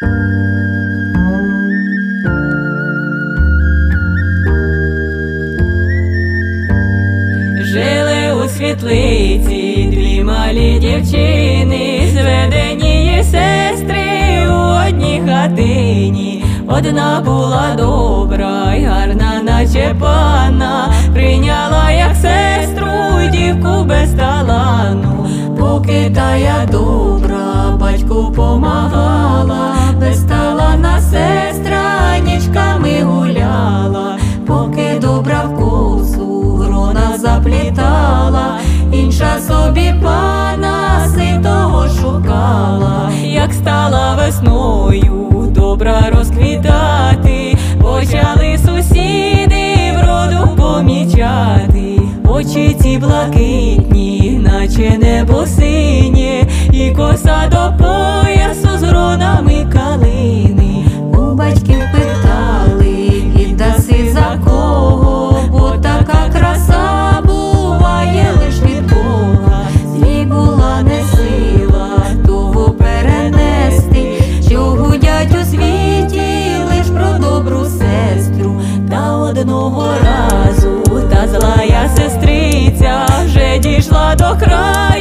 Жили у світлиці дві малі дівчини, зведені її сестри у одній хатині. Одна була добра й гарна, наче панна, прийняла як сестру дівку без талану. Поки тая добра батьку помагала, без талана сестра нічками гуляла. Поки добра в косу грона заплітала, інша собі пана ситого шукала. Як стала весною добра розквітати, почали сусіди вроду помічати. Очі ці блакитні, наче небо синє, і коса до поясу з гронами калини. У батьків питали, віддаси за кого, бо така краса буває лиш від Бога. Злій була не сила того перенести, що гудять у світі лиш про добру сестру. Та одного разу та злая сестриця вже дійшла до краю.